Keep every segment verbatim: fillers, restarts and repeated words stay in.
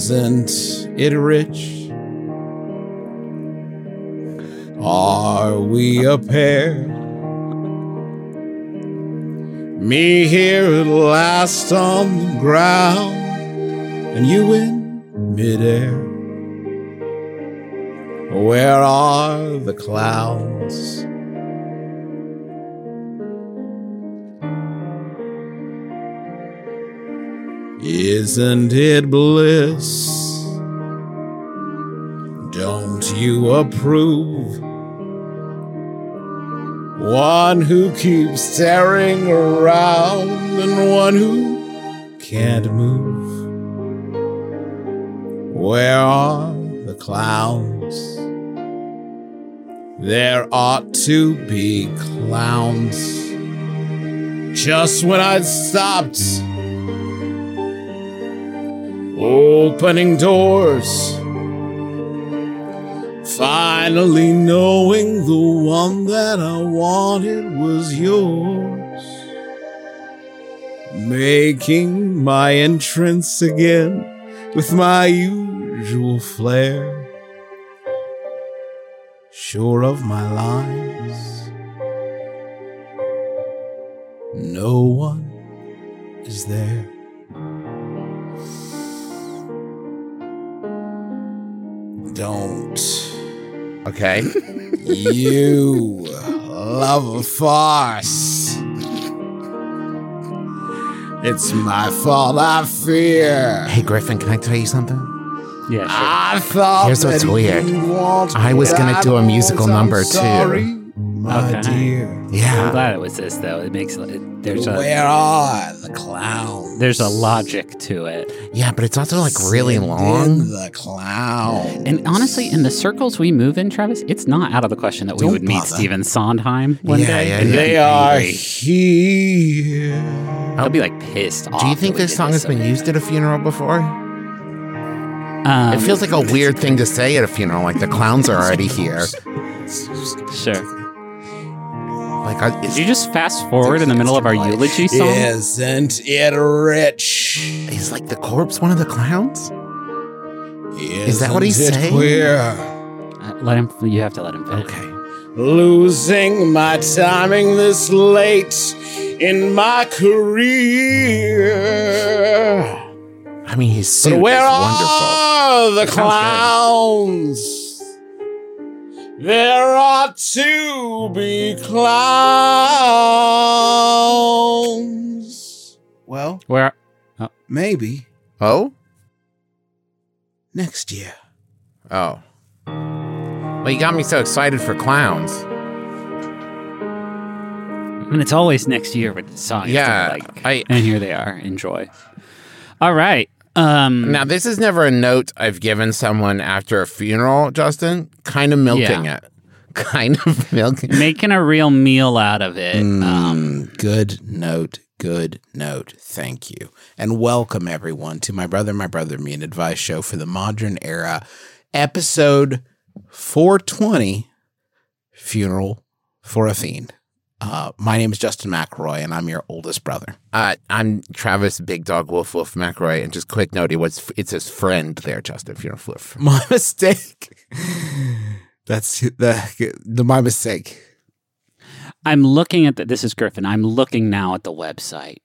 Isn't it rich? Are we a pair? Me here at last on the ground, and you in midair. Where are the clowns? Isn't it bliss? Don't you approve? One who keeps staring around and one who can't move. Where are the clowns? There ought to be clowns. Just when I'd stopped opening doors, finally knowing the one that I wanted was yours, making my entrance again with my usual flair, sure of my lines, no one is there. Don't. Okay. You love a farce. It's my fault, I fear. Hey, Griffin, can I tell you something? Yeah, sure. I thought Here's what's that weird. you'd want I was me, gonna but do a I musical won't. number, I'm too. sorry, my Okay. dear. I'm Yeah. glad it was this, though. It makes it, there's a Where are the clowns? there's a logic to it. Yeah, but it's also like really Send long. in the clowns. And honestly, in the circles we move in, Travis, it's not out of the question that we Don't would meet bother. Stephen Sondheim one Yeah, day. yeah, and yeah. he'd They be are angry. here. I'll be like pissed off. Do you that think we this did song has so been bad. used at a funeral before? Um, It feels like a weird thing to say at a funeral, like the clowns are already here. sure. Like, I, Did you just fast forward in the middle of our eulogy song? Isn't it rich? is like the corpse one of the clowns? Is that what he's it saying? Queer? Uh, let him. You have to let him finish. Okay. Losing my timing this late in my career. I mean, his suit But is where wonderful. are the It sounds good. clowns? There ought to be clowns. Well, Where? maybe Oh? next year. Oh. Well, you got me so excited for clowns. And it's always next year with the song. Yeah, Like, I- and here they are. Enjoy. All right. Um, Now, this is never a note I've given someone after a funeral, Justin. Kind of milking Yeah. it. Kind of milking it. making a real meal out of it. Mm. Um, Good note. Good note. Thank you. And welcome everyone to My Brother, My Brother, Me, an advice show for the modern era, episode four twenty, Funeral for a Fiend. Uh, my name is Justin McElroy, and I'm your oldest brother. Uh, I'm Travis Big Dog Wolf Wolf McRoy, and just quick note, it was, it's his friend there, Justin Funeral Flip. My mistake. That's the, the my mistake. I'm looking at the, this is Griffin. I'm looking now at the website.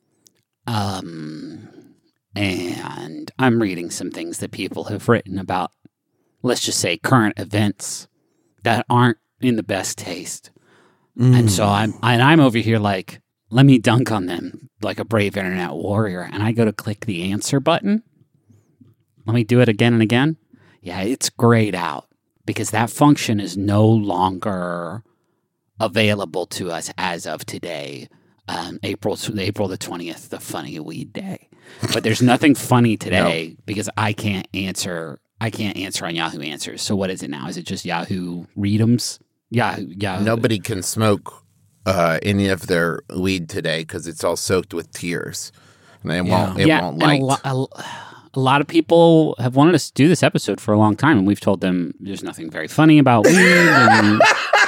Um, and I'm reading some things that people have written about, let's just say, current events that aren't in the best taste. Mm. And so I'm and I'm over here like, let me dunk on them like a brave internet warrior. And I go to click the answer button. Let me do it again and again. Yeah, it's grayed out because that function is no longer available to us as of today, um, April April the twentieth, the funny weed day. But there's nothing funny today because I can't answer. I can't answer on Yahoo Answers. So what is it now? Is it just Yahoo Read'ems? Yahoo. Yahoo. Nobody can smoke uh, any of their weed today because it's all soaked with tears. And it won't, it yeah, won't and light. a, lo- a, a lot of people have wanted us to do this episode for a long time, and we've told them there's nothing very funny about weed. And This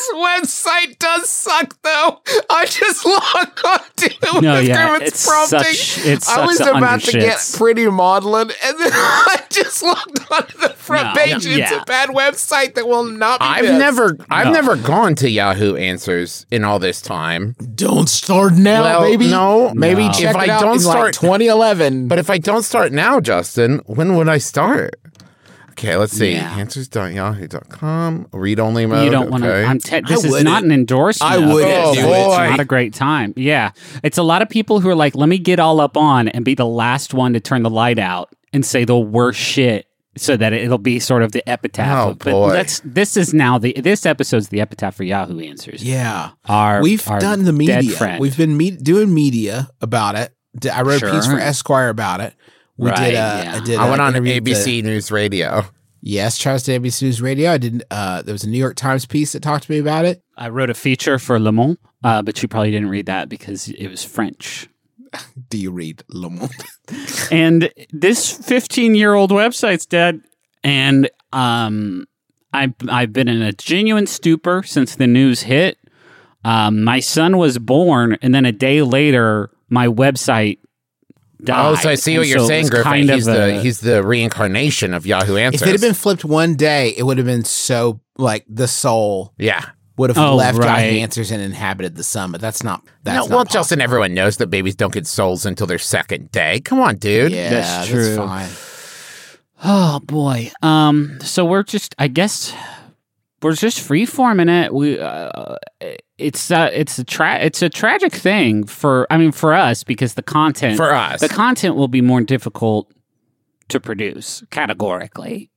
This website does suck, though. I just logged on to it No, with yeah, Griffin's it's prompting. such- it's I was such a about to get undershits. pretty maudlin, and then I just logged on to the front No, page. It's yeah. a bad website that will not be I've missed. never, I've No. never gone to Yahoo Answers in all this time. Don't start now, Well, baby. no, maybe No. check If it I out don't in like start- twenty eleven. But if I don't start now, Justin, when would I start? Okay, let's see. Yeah. answers dot yahoo dot com. Read only mode. You don't want to. okay. I'm te- this I is wouldn't. not an endorsement. I of wouldn't this. do It's it. not a great time. Yeah, it's a lot of people who are like, let me get all up on and be the last one to turn the light out and say the worst shit, so that it'll be sort of the epitaph. Oh, of, but boy. that's this is now the this episode's the epitaph for Yahoo Answers. yeah, Our we've our done the dead media. friend. We've been me- doing media about it. D- I wrote a piece Sure. for Esquire about it. We Right, did. Uh, yeah. I did. I uh, went on interviewed A B C the- News Radio. Yes, Charles did A B C News Radio. I did. Uh, there was a New York Times piece that talked to me about it. I wrote a feature for Le Monde, uh, but you probably didn't read that because it was French. Do you read Le Monde? And this fifteen-year-old website's dead. And um, I've I've been in a genuine stupor since the news hit. Um, my son was born, and then a day later, my website died. Oh, so I see what And you're so it saying, was Griffin. kind of He's the a- he's the reincarnation of Yahoo Answers. If it had been flipped one day, it would have been so like the soul yeah. would have Oh, left right. Yahoo Answers and inhabited the sun. But that's not. That's No, not well, possible. Justin, everyone knows that babies don't get souls until their second day. Come on, dude. Yeah, That's that's, true. fine. Oh boy. Um. So we're just, I guess, we're just freeforming it. We. Uh, it's uh, it's a tra- it's a tragic thing for. I mean, for us because the content For us. the content will be more difficult to produce categorically.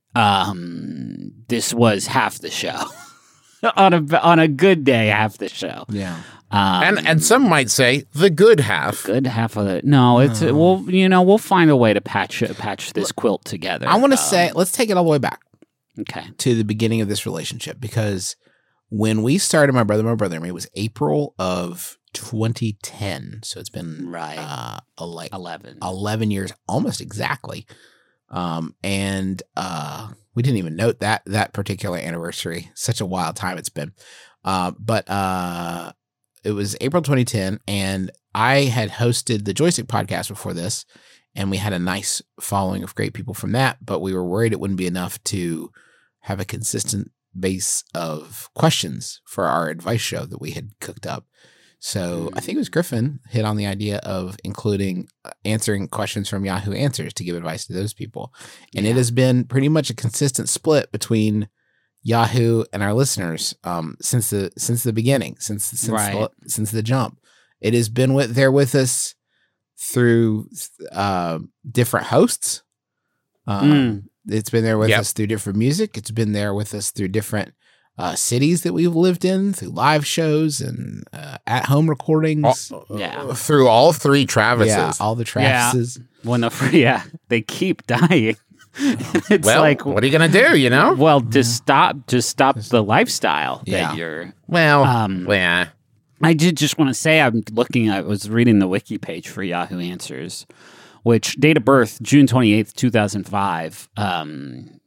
Um. This was half the show. on a on a good day, half the show. Yeah. Um, and and some might say the good half. good half of it. No, it's Oh. we'll you know we'll find a way to patch patch this quilt together. I want to Um, say, let's take it all the way back okay. to the beginning of this relationship because when we started My Brother, My Brother and Me, it was April of twenty ten. So it's been Right. uh, a, like eleven. eleven years, almost exactly. Um, and uh, we didn't even note that that particular anniversary. Such a wild time it's been. Uh, but uh, it was April twenty ten, and I had hosted the Joystick podcast before this, and we had a nice following of great people from that. But we were worried it wouldn't be enough to have a consistent base of questions for our advice show that we had cooked up. So I think it was Griffin hit on the idea of including uh, answering questions from Yahoo Answers to give advice to those people. And it Yeah. has been pretty much a consistent split between Yahoo and our listeners um, since the since the beginning, since since Right. the, since the jump. It has been with there with us through uh, different hosts. Um, Mm. It's been there with Yep. us through different music. It's been there with us through different uh, cities that we've lived in, through live shows and uh, at home recordings. Yeah. Through all three Travises. yeah, all the Travises. When the yeah, they keep dying. it's well, like what are you gonna do? You know. well, just stop, just stop the lifestyle Yeah. that you're. Well, Um, yeah. I did just want to say I'm looking. I was reading the wiki page for Yahoo Answers, which date of birth June twenty eighth, two thousand five. Um,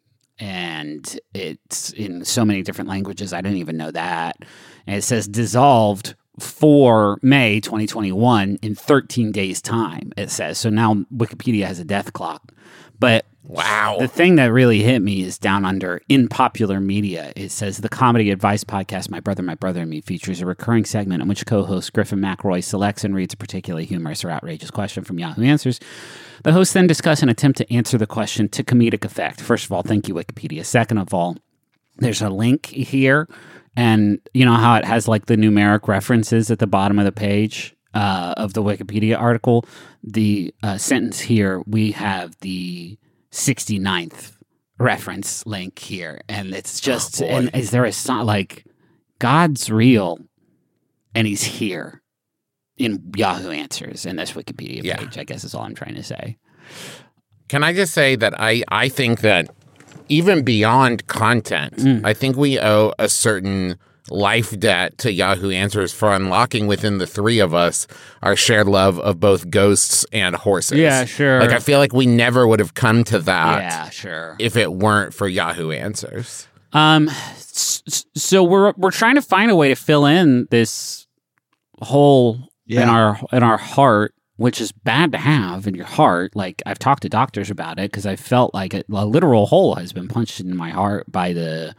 and it's in so many different languages. I didn't even know that. And it says dissolved for May twenty twenty-one in thirteen days time. It says so. Now Wikipedia has a death clock, but Wow. the thing that really hit me is down under in popular media. It says the comedy advice podcast My Brother, My Brother and Me features a recurring segment in which co-host Griffin McElroy selects and reads a particularly humorous or outrageous question from Yahoo Answers. The hosts then discuss and attempt to answer the question to comedic effect. First of all, thank you, Wikipedia. Second of all, there's a link here, and you know how it has like the numeric references at the bottom of the page uh, of the Wikipedia article? The uh, sentence here, we have the sixty-ninth reference link here, and it's just, Oh, boy. and is there a song like God's real and he's here in Yahoo Answers in this Wikipedia Yeah. page, I guess is all I'm trying to say. Can I just say that I, I think that even beyond content, Mm. I think we owe a certain life debt to Yahoo Answers for unlocking within the three of us our shared love of both ghosts and horses. Yeah, sure. Like I feel like we never would have come to that yeah, sure. if it weren't for Yahoo Answers. Um, s- so we're we're trying to find a way to fill in this hole in Yeah. our in our heart, which is bad to have in your heart. Like I've talked to doctors about it because I felt like a, a literal hole has been punched in my heart by the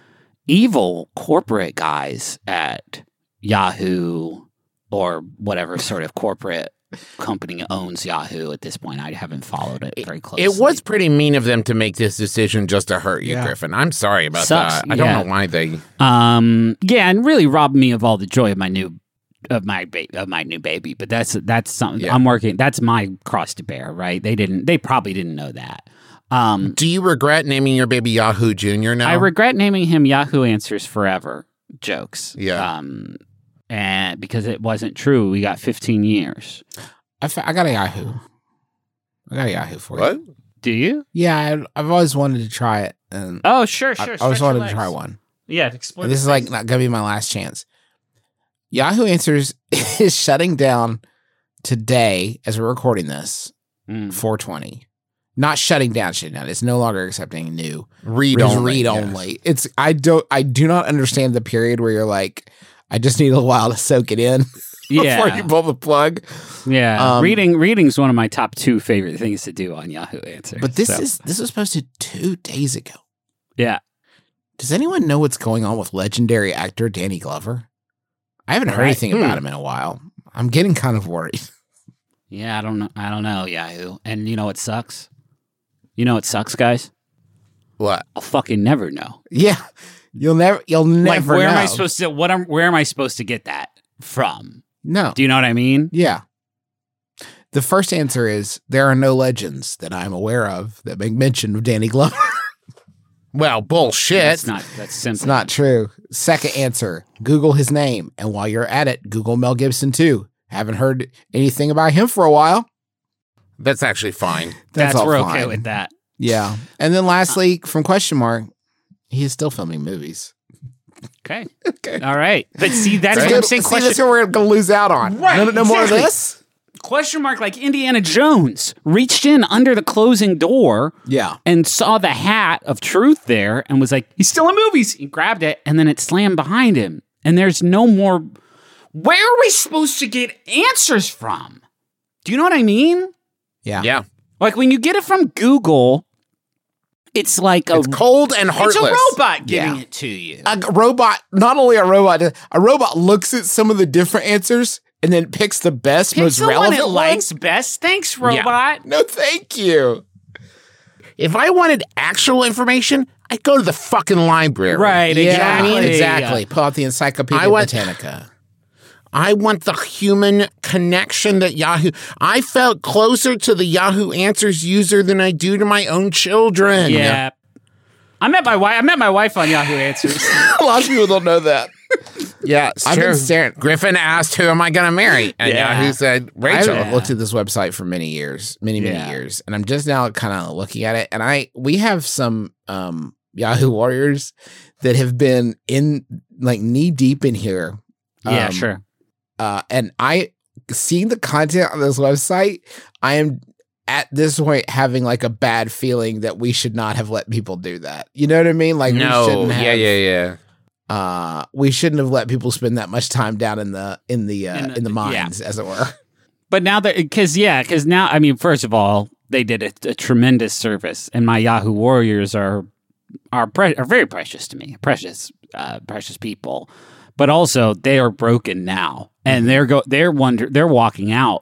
evil corporate guys at Yahoo or whatever sort of corporate company owns Yahoo at this point. I haven't followed it very closely. It was pretty mean of them to make this decision just to hurt you, Yeah. Griffin. I'm sorry about Sucks, that. I don't yeah. know why they. Um, yeah, and really robbed me of all the joy of my new of my ba- of my new baby. But that's that's something Yeah. I'm working. That's my cross to bear, right? They didn't. They probably didn't know that. Um, Do you regret naming your baby Yahoo Junior now? I regret naming him Yahoo Answers Forever. Jokes. Yeah. Um, and because it wasn't true, we got fifteen years. I, fa- I got a Yahoo. I got a Yahoo for What? you. Do you? Yeah, I, I've always wanted to try it, and Oh, sure, I, sure. I always Stretch your wanted to legs. try one. Yeah, explore. And this the is like space. not gonna be my last chance. Yahoo Answers is shutting down today as we're recording this, Mm. four twenty. Not shutting down, shutting down. It's no longer accepting new. Read It's only. read yes. only. It's I don't I do not understand the period where you're like, I just need a while to soak it in Yeah. before you pull the plug. Yeah, Um, reading reading's one of my top two favorite things to do on Yahoo Answers. But this so, is this was posted two days ago. yeah. Does anyone know what's going on with legendary actor Danny Glover? I haven't heard Right. anything Hmm. about him in a while. I'm getting kind of worried. Yeah, I don't know. I don't know, Yahoo. And you know what sucks? You know what sucks, guys? What? I'll fucking never know. Yeah, you'll never you'll never like, where know. am I supposed to? What? Am, where am I supposed to get that from? No. Do you know what I mean? Yeah. The first answer is there are no legends that I'm aware of that make mention of Danny Glover. Well, bullshit. That's not. That's simple. It's not true. Second answer, Google his name. And while you're at it, Google Mel Gibson too. Haven't heard anything about him for a while. That's actually fine. That's, all we're fine. okay with that. Yeah. And then lastly, from question mark, he is still filming movies. Okay. Okay. All right. But see, that's See, what I'm saying. see, Question, that's what we're going to lose out on. Right, No, no more of exactly. this? question mark like Indiana Jones reached in under the closing door Yeah. and saw the hat of truth there and was like, he's still in movies. He grabbed it and then it slammed behind him. And there's no more. Where are we supposed to get answers from? Do you know what I mean? Yeah. Yeah. Like when you get it from Google, it's like a, It's cold and it's heartless. a robot giving Yeah. it to you. A robot, not only a robot, a robot looks at some of the different answers and then picks the best, Picks most the one relevant it one. likes best. Thanks, robot. No, thank you. If I wanted actual information, I'd go to the fucking library. Right, Yeah, exactly. exactly. Pull out the Encyclopedia I want- Britannica. I want the human connection that Yahoo. I felt closer to the Yahoo Answers user than I do to my own children. Yeah. I met my wife. I met my wife on Yahoo Answers. A lot of people don't know that. Yeah, it's I've true. been staring. Griffin asked, "Who am I going to marry?" And Yeah. Yahoo said, I "Rachel." haven't looked at this website for many years, many many Yeah. years, and I'm just now kind of looking at it. And I we have some um, Yahoo warriors that have been in like knee deep in here. yeah, Um, sure. Uh, and I seeing the content on this website, I am at this point having like a bad feeling that we should not have let people do that. You know what I mean? Like we no, shouldn't have, yeah, yeah, yeah. Uh, we shouldn't have let people spend that much time down in the in the uh, in In the, the- mines, as it were. But now that, because, yeah, because now, I mean, first of all, they did a, a tremendous service, and my Yahoo Warriors are are pre- are very precious to me, precious, uh, precious people. But also, they are broken now, and they're go they're wonder they're walking out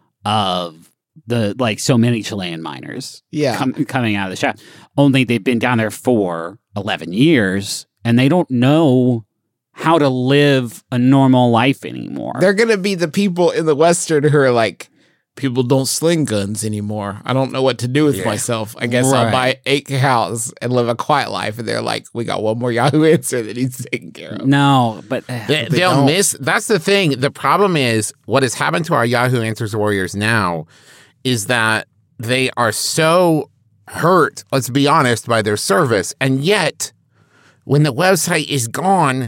of the like so many Chilean miners Yeah. com- coming out of the shaft. Only they've been down there for eleven years, and they don't know how to live a normal life anymore. They're gonna be the people in the Western who are like, people don't sling guns anymore. I don't know what to do with Yeah. myself. I guess I'll Right. buy eight cows and live a quiet life. And they're like, we got one more Yahoo answer that needs taken care of. No, but uh, They, They they'll don't. miss. That's the thing. The problem is what has happened to our Yahoo Answers warriors now is that they are so hurt, let's be honest, by their service. And yet, when the website is gone,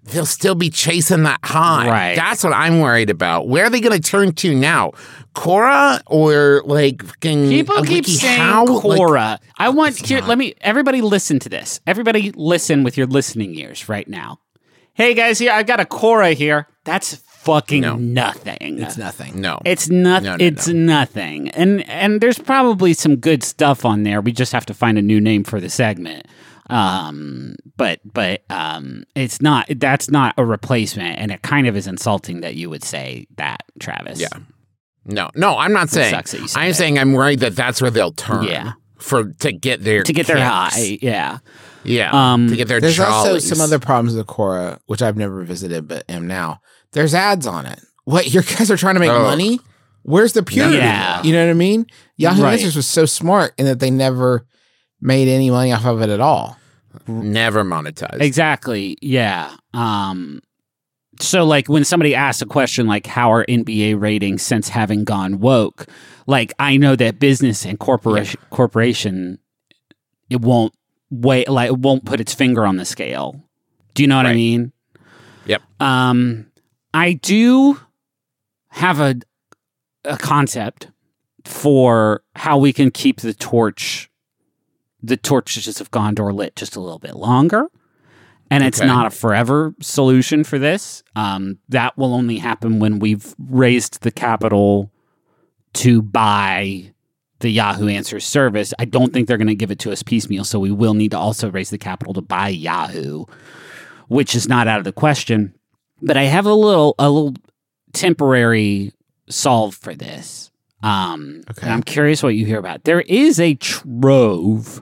they'll still be chasing that high. Right. That's what I'm worried about. Where are they going to turn to now? Korra or like fucking People keep Wiki saying How? Like, Korra. I want here. Let me. Everybody, listen to this. Everybody, listen with your listening ears right now. Hey guys, here I got a Korra here. That's fucking No. nothing. It's nothing. no. It's not. No, no, it's no. nothing. And and there's probably some good stuff on there. We just have to find a new name for the segment. Um, but but um, it's not. That's not a replacement, and it kind of is insulting that you would say that, Travis. Yeah. No, no, I'm not saying. sucks that you said I'm that. saying I'm worried that that's where they'll turn. Yeah. For to get their To get their kicks. high. Yeah. Yeah. Um, to get their There's also jollies. some other problems with Korra, which I've never visited, but am now. There's ads on it. What, your guys are trying to make Oh. money? Where's the purity? Yeah. You know what I mean? Yahoo Right. Answers was so smart in that they never made any money off of it at all. Never monetized. Exactly. Yeah. Um, so like when somebody asks a question like how are N B A ratings since having gone woke, like I know that business and corporation corporation it won't wait like it won't put its finger on the scale. Do you know what I Right. mean? Yep. Um I do have a a concept for how we can keep the torch the torches of Gondor lit just a little bit longer. And it's Okay. not a forever solution for this. Um, that will only happen when we've raised the capital to buy the Yahoo Answers service. I don't think they're going to give it to us piecemeal, so we will need to also raise the capital to buy Yahoo, which is not out of the question. But I have a little a little temporary solve for this. Um, Okay. and I'm curious what you hear about. There is a trove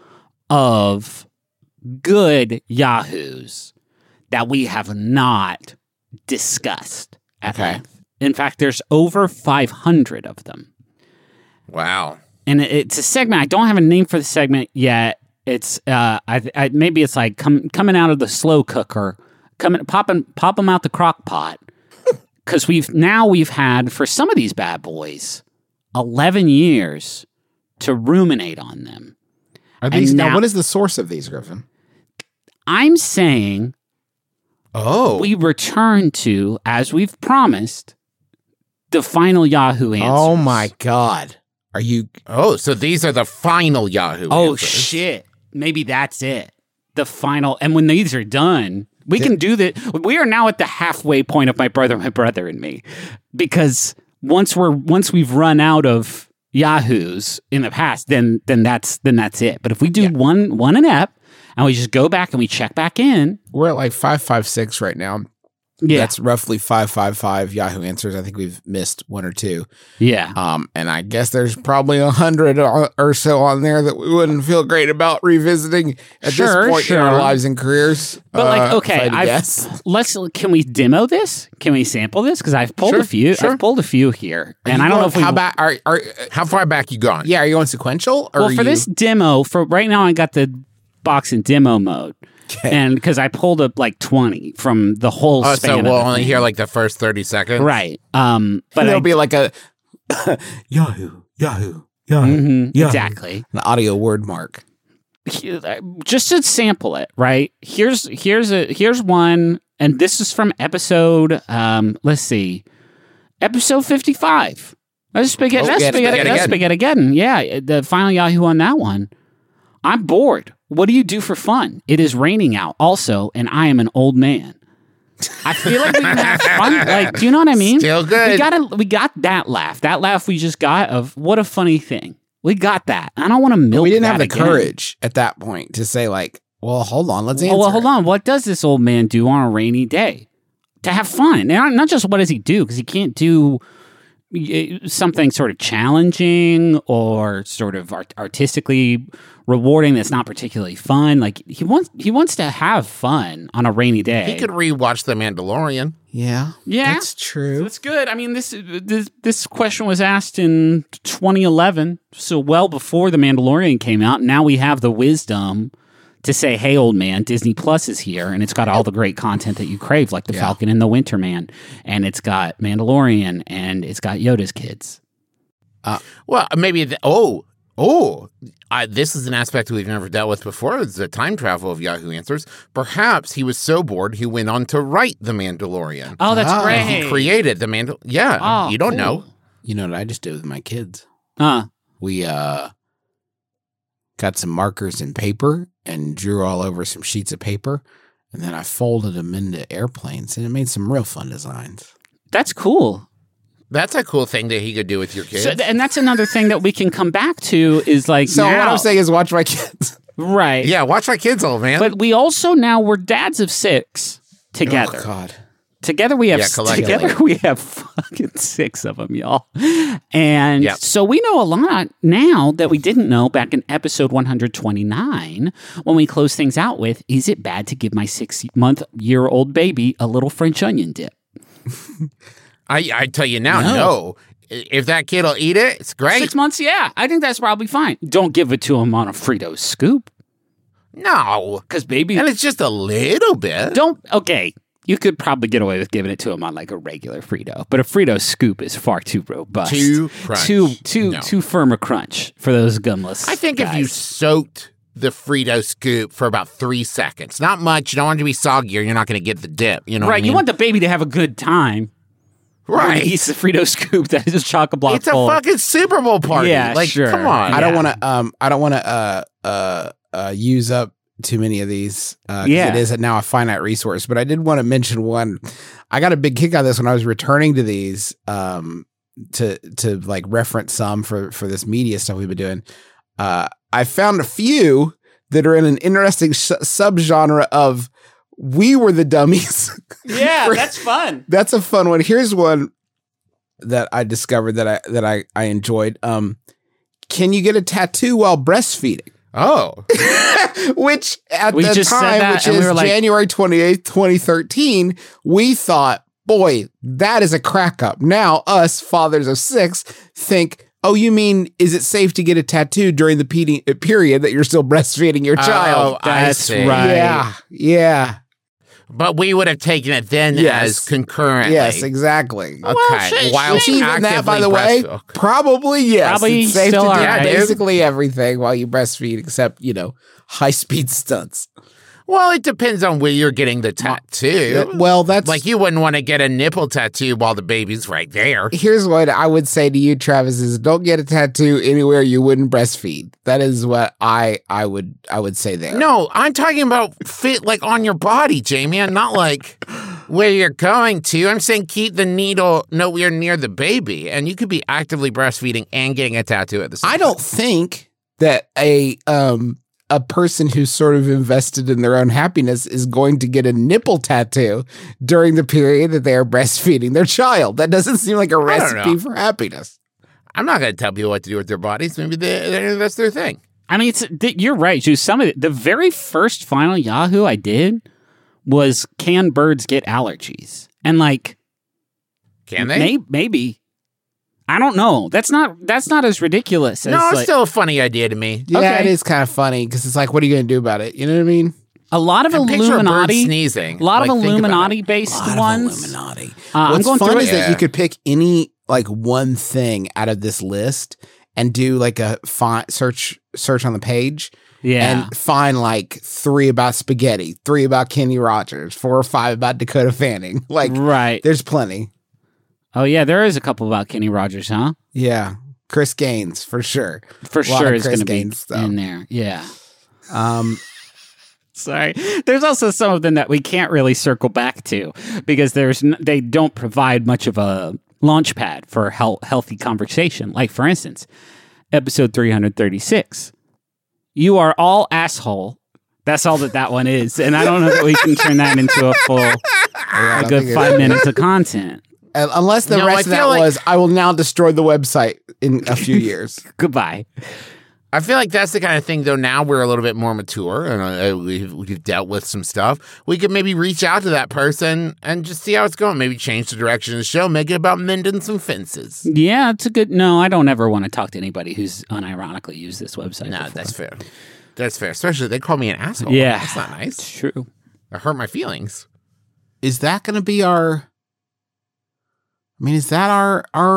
of good Yahoos that we have not discussed at Okay. length. In fact, there's over five hundred of them. Wow. And it- it's a segment. I don't have a name for the segment yet. It's uh, I, I maybe it's like com- coming out of the slow cooker, coming popping pop them out the crock pot. Because we've now we've had for some of these bad boys eleven years to ruminate on them. Are these now, now- what is the source of these, Griffin? I'm saying Oh. we return to, as we've promised, the final Yahoo answers. Oh my God. Are you Oh, so these are the final Yahoo. Oh answers. shit! Maybe that's it. The final, and when these are done, we can do that. We are now at the halfway point of my brother, my brother, and me, because once we're once we've run out of Yahoos in the past, then then that's then that's it. But if we do one one an ep, and we just go back and we check back in, we're at like five five six right now. yeah, That's roughly five five five Yahoo Answers. I think we've missed one or two. yeah. Um, and I guess there's probably a hundred or or so on there that we wouldn't feel great about revisiting at Sure, this point in our sure. lives and careers. But like, uh, okay, if I had to I've, guess. let's. Can we demo this? Can we sample this? Because I've pulled Sure, a few. sure. I've pulled a few here, Are and you I don't know going- if we. how about are are How far back you gone? yeah? Are you going sequential? Or well, are for you- this demo, for right now, I got the box in demo mode, Okay. and because I pulled up like twenty from the whole. Oh, span so of we'll the only thing. hear like the first thirty seconds. right. Um, but there'll I, be like a Yahoo, Yahoo, Yahoo, Mhm, Yahoo. exactly. an audio word mark. Here- just to sample it, right? Here's here's a here's one, and this is from episode. Um, let's see, episode fifty-five. Let's spaghetti. Oh, let's yeah, spaghetti. Spaghetti Let's spaghetti again. Yeah, the final Yahoo on that one. I'm bored. What do you do for fun? It is raining out, also, and I am an old man. I feel like we can have fun. Like, do you know what I mean? Still good. We got a, we got that laugh. That laugh we just got of what a funny thing. We got that. I don't want to milk. We didn't that have the again. courage at that point to say like, well, hold on, let's answer. Oh, well, hold it. on. What does this old man do on a rainy day to have fun? And not, not just what does he do, because he can't do uh, something sort of challenging or sort of art- artistically rewarding that's not particularly fun. Like he wants he wants to have fun on a rainy day. He could rewatch The Mandalorian. Yeah, Yeah. that's true. That's good. I mean, this this this question was asked in twenty eleven, so well before The Mandalorian came out. Now we have the wisdom to say, "Hey, old man, Disney Plus is here, and it's got all the great content that you crave, like The Yeah. Falcon and the Winter Man, and it's got Mandalorian, and it's got Yoda's kids." Well, maybe. The, oh, Oh, I, this is an aspect we've never dealt with before. It's the time travel of Yahoo Answers. Perhaps he was so bored he went on to write The Mandalorian. Oh, that's Ah. great. And he created The Mandal. Yeah, Oh, you don't cool. know. You know what I just did with my kids? Uh, We uh got some markers and paper and drew all over some sheets of paper, and then I folded them into airplanes, and it made some real fun designs. that's cool. That's a cool thing that he could do with your kids. So, and that's another thing that we can come back to is like So now, what I'm saying is, watch my kids. right? yeah, watch my kids, old man. But we also now we're dads of six together. Oh God. Together we have Yeah, collectively. together we have fucking six of them, y'all. And Yep. so we know a lot now that we didn't know back in episode one twenty-nine when we close things out with, is it bad to give my six-month-year-old baby a little French onion dip? I, I tell you now, No. no. If that kid will eat it, it's great. Six months, yeah. I think that's probably fine. Don't give it to him on a Frito scoop. No. Because baby And it's just a little bit. don't okay. You could probably get away with giving it to him on like a regular Frito, but a Frito scoop is far too robust, Too crunch. too too No. too firm a crunch for those gumless. I think if you guys. soaked the Frito scoop for about three seconds, not much, you don't want it to be soggy or you're not going to get the dip. You know what I right, mean? you want the baby to have a good time. When right. he eats the Frito scoop that is a chocolate block It's a full. fucking Super Bowl party. Yeah, like, sure. come on. I don't Yeah. want to. Um, I don't want to. Uh, uh, uh, use up too many of these. Uh, 'cause Yeah. it is now a finite resource. But I did want to mention one. I got a big kick out of this when I was returning to these. Um, to to like reference some for for this media stuff we've been doing. Uh, I found a few that are in an interesting sh- subgenre of we were the dummies. Yeah, For- that's fun. That's a fun one. Here's one that I discovered that I that I I enjoyed. Um, can you get a tattoo while breastfeeding? Oh. Which at We the just said time, that, which and we is were like- January twenty-eighth, twenty thirteen, we thought, boy, that is a crack up. Now, us fathers of six think, oh, you mean, is it safe to get a tattoo during the pe- period that you're still breastfeeding your child? Oh, I That's see. right. Yeah, yeah, But we would have taken it then Yes. as concurrently. yes, exactly. Okay. shit, While Which even that, by actively the way, breastfeed- probably yes. Probably it's safe still to do all right. basically everything while you breastfeed, except you know high speed stunts. Well, it depends on where you're getting the tattoo. Well, that's Like, you wouldn't want to get a nipple tattoo while the baby's right there. here's what I would say to you, Travis: is don't get a tattoo anywhere you wouldn't breastfeed. That is what I I would I would say there. No, I'm talking about fit, like, on your body, Jamie, and not like where you're going to. I'm saying keep the needle nowhere near the baby, and you could be actively breastfeeding and getting a tattoo at the same I don't think that a um a person who's sort of invested in their own happiness is going to get a nipple tattoo during the period that they are breastfeeding their child. That doesn't seem like a I don't recipe know. for happiness. I'm not going to tell people what to do with their bodies. Maybe they, they, that's their thing. I mean, it's th- you're right, Juice. Some of it, the very first final Yahoo I did was can birds get allergies? And like, Can they? may- maybe. I don't know. That's not that's not as ridiculous as No, it's like, still a funny idea to me. Yeah, Okay. it is kind of funny because it's like, what are you going to do about it? You know what I mean? a lot of And picture a bird Illuminati, sneezing. a lot Like, of think about it. Illuminati based A lot of ones. Illuminati. Uh, I'm What's going fun through is it. that Yeah. you could pick any like one thing out of this list and do like a fi- search search on the page Yeah. and find like three about spaghetti, three about Kenny Rogers, four or five about Dakota Fanning. Like right. there's plenty. Oh yeah, there is a couple about Kenny Rogers, huh? Yeah. Chris Gaines for sure. For A lot sure of is Chris going to be Gaines stuff. in there. Yeah. Um Sorry. There's also some of them that we can't really circle back to because there's n- they don't provide much of a launch pad for hel- healthy conversation. Like for instance, episode three thirty-six. You are all asshole. That's all that that one is, and I don't know that we can turn that into a full, I a don't good think it five is. minutes of content. Uh, unless the No, I rest of that feel like- was I will now destroy the website in a few years. Goodbye. I feel like that's the kind of thing, though. Now we're a little bit more mature and uh, we've, we've dealt with some stuff. We could maybe reach out to that person and just see how it's going. Maybe change the direction of the show, make it about mending some fences. Yeah, it's a good. No, I don't ever want to talk to anybody who's unironically used this website. No, before. that's fair. That's fair. Especially they call me an asshole. Yeah, That's not It's nice. true. I hurt my feelings. Is that going to be our I mean, is that our our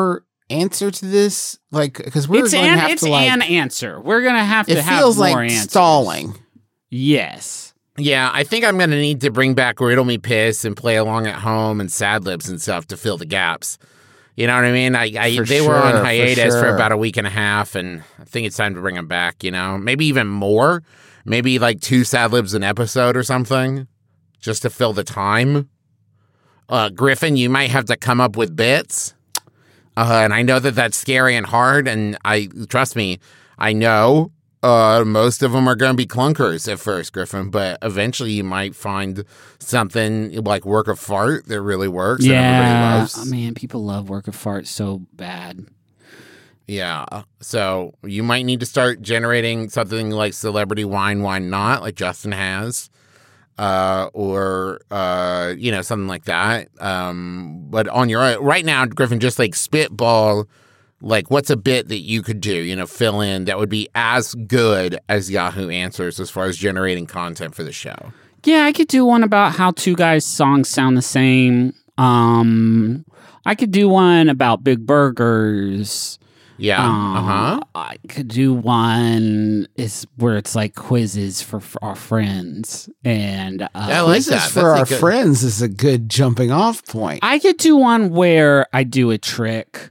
answer to this? Like, because we're It's going an to have it's to like. an answer. We're gonna have to it have feels more like answers. stalling. Yes. Yeah, I think I'm going to need to bring back Riddle Me Piss and Play Along at Home and Sad Libs and stuff to fill the gaps. You know what I mean? I, I For They were on sure, for hiatus for, sure. about a week and a half, and I think it's time to bring them back, you know? Maybe even more. Maybe like two Sad Libs an episode or something, just to fill the time. Uh, Griffin, you might have to come up with bits. Uh, and I know that that's scary and hard, and I trust me, I know uh, most of them are going to be clunkers at first, Griffin, but eventually you might find something like Work of Fart that really works and everybody Yeah. loves. Oh, man, people love Work of Fart so bad. Yeah, so you might need to start generating something like Celebrity Wine, Wine Not, like Justin has. Uh, or, uh, you know, something like that. Um, but on your own, right now, Griffin, just like spitball, like what's a bit that you could do, you know, fill in that would be as good as Yahoo Answers as far as generating content for the show. Yeah, I could do one about how two guys' songs sound the same. Um, I could do one about Big Burgers. Yeah. Um, uh-huh. I could do one is where it's like quizzes for, for our friends, and uh, I like Quizzes that. for That's a our good- friends is a good jumping off point. I could do one where I do a trick,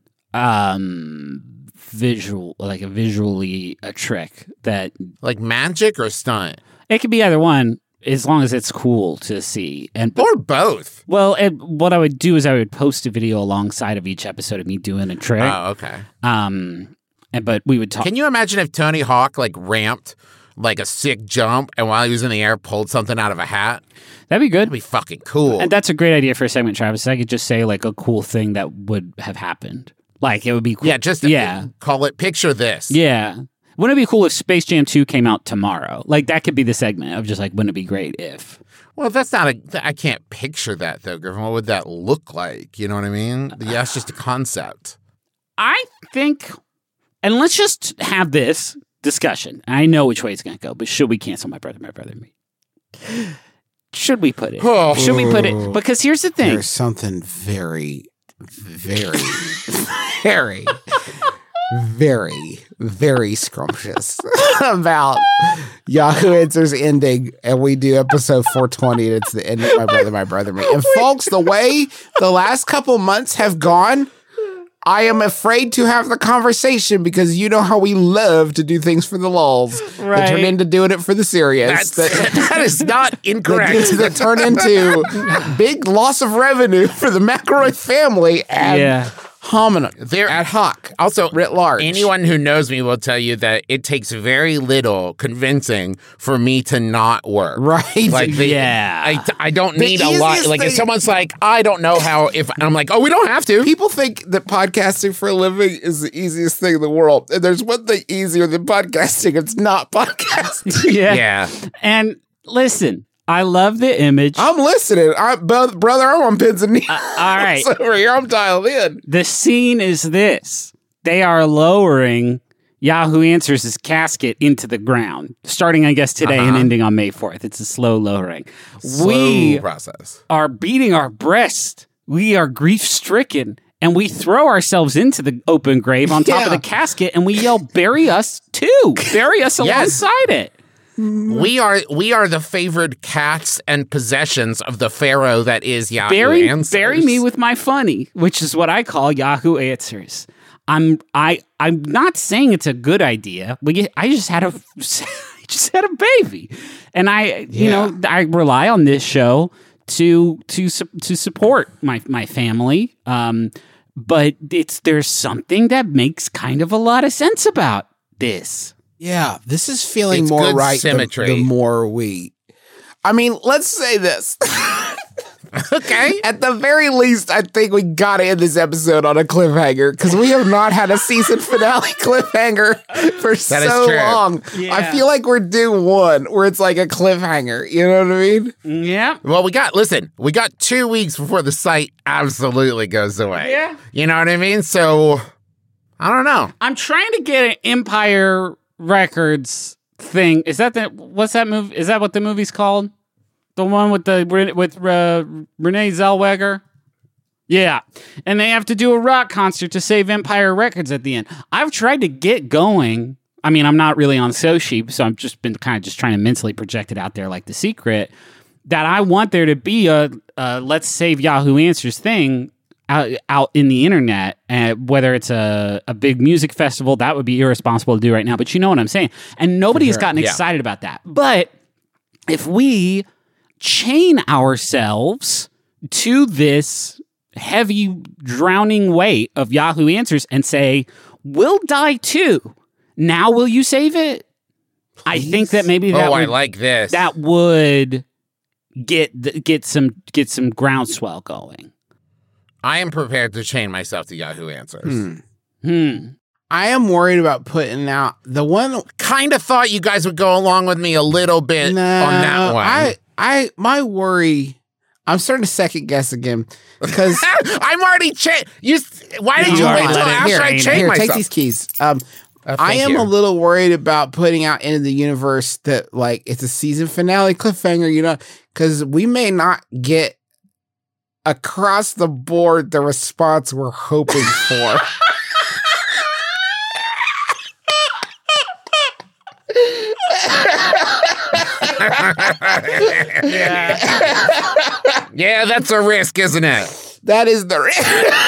um, visual, like a visually a trick that Like magic or stunt? it could be either one as long as it's cool to see. And Or both. well, and what I would do is I would post a video alongside of each episode of me doing a trick. Oh, okay. Um, and but we would talk. Can you imagine if Tony Hawk like ramped like a sick jump and while he was in the air pulled something out of a hat? That'd be good. That'd be fucking cool. And that's a great idea for a segment, Travis. I could just say like a cool thing that would have happened. Like it would be cool. yeah, just yeah, call it Picture This. yeah. Wouldn't it be cool if Space Jam two came out tomorrow? Like that could be the segment of just like, wouldn't it be great if? Well, that's not a. I can't picture that though, Griffin. What would that look like? You know what I mean? Yeah, it's just a concept. I think, and let's just have this discussion. I know which way it's going to go, but should we cancel My Brother, My Brother, and Me? Should we put it? Oh. Should we put it? Because here's the thing. There's something very, very, very, very, very scrumptious about Yahoo Answers ending, and we do episode four twenty, and it's the end of My Brother, My Brother, Me. And folks, the way the last couple months have gone, I am afraid to have the conversation because you know how we love to do things for the lulls that Right. turn into doing it for the serious. That's, that, that is not that, incorrect. that turn into big loss of revenue for the McElroy family and Yeah. hominin There- ad hoc. Also, writ large. anyone who knows me will tell you that it takes very little convincing for me to not work. Right. Like, the, Yeah. I, I don't The need a lot. easiest Like, if thing- someone's like, I don't know how, if I'm like, oh, we don't have to. People think that podcasting for a living is the easiest thing in the world. And there's one thing easier than podcasting. It's not podcasting. yeah. Yeah. And listen, I love the image. I'm listening. I'm, brother, I'm on pins and needles. all right. over here. I'm dialed in. The scene is this. They are lowering Yahoo Answers' casket into the ground, starting, I guess, today and Uh-huh. ending on May fourth. It's a slow lowering. Slow we process. are beating our breast. We are grief stricken. And we throw ourselves into the open grave on top of Yeah. the casket and we yell, bury us too. Bury us Yes. alongside it. We are we are the favored cats and possessions of the pharaoh that is Yahoo Bury, Answers. bury me with my funny, which is what I call Yahoo Answers. I'm I I'm not saying it's a good idea. We get, I just had a I just had a baby, and I you Yeah. know I rely on this show to to su- to support my my family. Um, but it's there's something that makes kind of a lot of sense about this. Yeah, this is feeling It's more good right the, symmetry. the more we. I mean, let's say this. Okay. At the very least, I think we got to end this episode on a cliffhanger because we have not had a season finale cliffhanger for That is so true. long. Yeah. I feel like we're due one where it's like a cliffhanger. You know what I mean? Yeah. Well, we got, listen, we got two weeks before the site absolutely goes away. Yeah. You know what I mean? So, I don't know. I'm trying to get an Empire Records thing. Is that the what's that movie? Is that what the movie's called? The one with the with uh, Renee Zellweger. Yeah. And they have to do a rock concert to save Empire Records at the end. I've tried to get going. I mean, I'm not really on So Sheep, so I've just been kind of just trying to mentally project it out there like The Secret, that I want there to be a, a Let's Save Yahoo Answers thing out, out in the internet, and whether it's a, a big music festival, that would be irresponsible to do right now, but you know what I'm saying. And nobody has sure. gotten Yeah. excited about that. But if we chain ourselves to this heavy, drowning weight of Yahoo Answers and say, we'll die too. Now will you save it? I think that maybe that Oh, would, I like this. that would get the, get some get some groundswell going. I am prepared to chain myself to Yahoo Answers. Hmm. Hmm. I am worried about putting out the one. Kind of thought you guys would go along with me a little bit No, on that one. I, I, my worry. I'm starting to second guess again because I'm already chained. You. Why did You you, already wait till let it- after here, I here, chained here, myself? take these keys. Um, Uh, I thank am you. a little worried about putting out into the universe that like it's a season finale cliffhanger, you know, because we may not get across the board the response we're hoping for. Yeah, that's a risk, isn't it? That is the risk.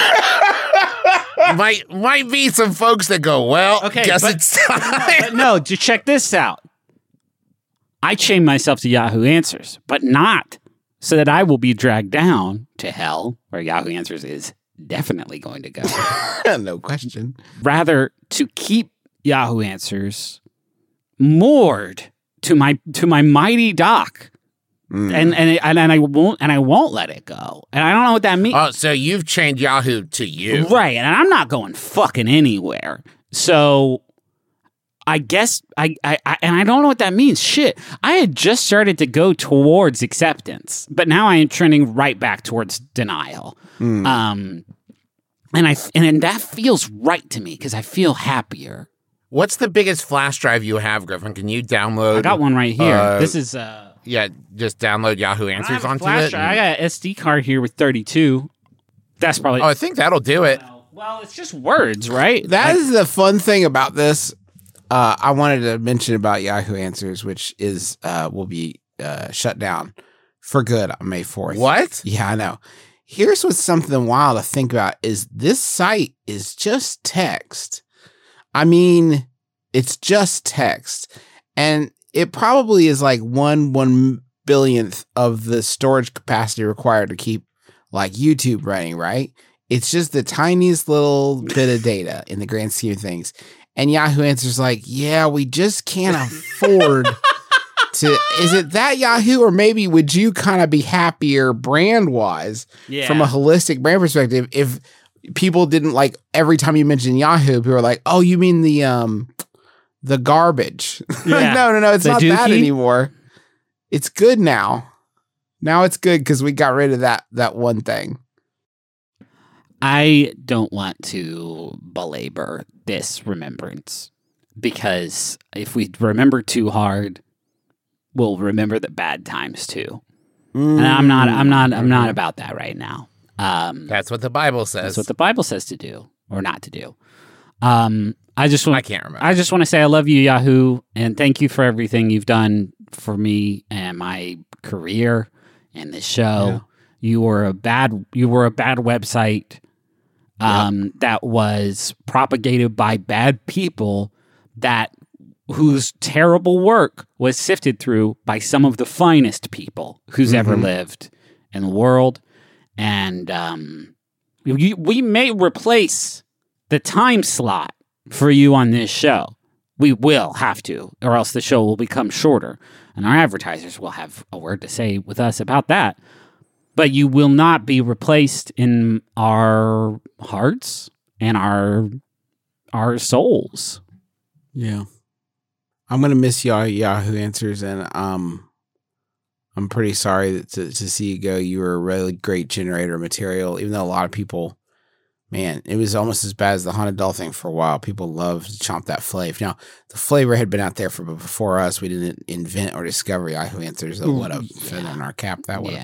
might might be some folks that go, well, Okay, guess but- it's time. But no, just check this out. I chain myself to Yahoo Answers, but not so that I will be dragged down to hell, where Yahoo Answers is definitely going to go. No question. Rather, to keep Yahoo Answers moored to my to my mighty dock, Mm. and and and, and I won't and I won't let it go. And I don't know what that means. Oh, so you've chained Yahoo to you. Right, and I'm not going fucking anywhere. So I guess I, I, I and I don't know what that means. Shit, I had just started to go towards acceptance, but now I am trending right back towards denial. Mm. Um, and I and that feels right to me because I feel happier. What's the biggest flash drive you have, Griffin? Can you download? I got one right here. Uh, this is uh, Yeah, just download Yahoo I Answers have a onto flash it. drive. I and- got an S D card here with thirty-two. That's probably. Oh, I think that'll do it. Well, it's just words, right? That Like- is the fun thing about this. Uh, I wanted to mention about Yahoo Answers, which is uh, will be uh, shut down for good on May fourth. What? Yeah, I know. Here's what's something wild to think about is this site is just text. I mean, it's just text. And it probably is like one one billionth of the storage capacity required to keep like YouTube running, right? It's just the tiniest little bit of data in the grand scheme of things. And Yahoo Answers like, yeah, we just can't afford to. Is it that Yahoo, or maybe would you kind of be happier brand wise yeah. from a holistic brand perspective if people didn't like every time you mention Yahoo, people are like, oh, you mean the um the garbage? Like, Yeah. no, no, no, it's The not that dookie? anymore. It's good now. Now it's good because we got rid of that that one thing. I don't want to belabor this remembrance because if we remember too hard, we'll remember the bad times too. And I'm not, I'm not, I'm not about that right now. Um, That's what the Bible says. that's what the Bible says to do or not to do. Um, I just want, I can't remember. I just want to say I love you, Yahoo, and thank you for everything you've done for me and my career and this show. Yeah. You were a bad, you were a bad website um, that was propagated by bad people that whose terrible work was sifted through by some of the finest people who's ever Mhm. lived in the world. And um, we, we may replace the time slot for you on this show. We will have to, or else the show will become shorter. And our advertisers will have a word to say with us about that. But you will not be replaced in our hearts and our our souls. Yeah. I'm gonna miss y'all Yahoo Answers, and um I'm pretty sorry that to, to see you go. You were a really great generator of material, even though a lot of people, man, it was almost as bad as the Haunted Doll thing for a while. People loved to chomp that flavor. Now, the flavor had been out there for before us. We didn't invent or discover Yahoo Answers. That would have been in our cap. That would have Yeah. been.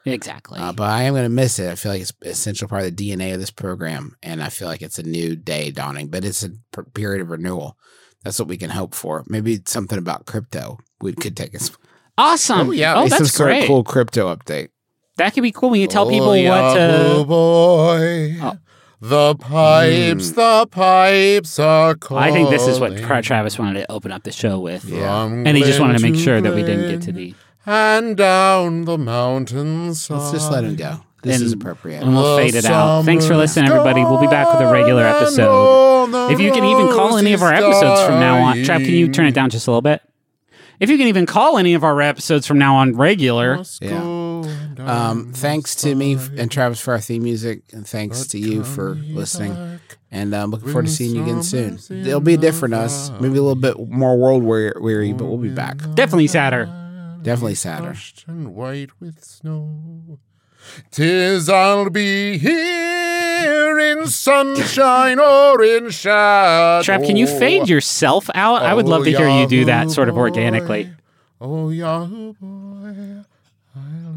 Exactly. Uh, but I am going to miss it. I feel like it's an essential part of the D N A of this program, and I feel like it's a new day dawning. But it's a p- period of renewal. That's what we can hope for. Maybe something about crypto we could take us. Awesome. Oh, yeah. Oh, Maybe some that's sort of great. cool crypto update. That could be cool when you tell people oh, what Yahoo to. boy. Oh. The pipes, the pipes are calling. I think this is what Tra- Travis wanted to open up the show with. Yeah. From And he just wanted to glen make sure that we didn't glen get to the. And down the mountainside. Let's just let him go. This And- is appropriate. And we'll The fade it out. Thanks for listening, summer's everybody. We'll be back with a regular gone episode. and all If you can even call any of our roses episodes from now on. dying. Trav, can you turn it down just a little bit? If you can even call any of our episodes from now on regular. Must Yeah. go down Um, thanks to me f- the and Travis for our theme music, and thanks to you for listening. And I'm looking forward to seeing you again soon. It'll be different us, maybe a little bit more world weary, weary but we'll be back. Definitely sadder. Definitely sadder. Flushed and white with snow. 'Tis I'll be here in sunshine or in shadow. Trav, can you fade yourself out? I would love to hear you do that sort of organically. Oh, Yahoo boy, I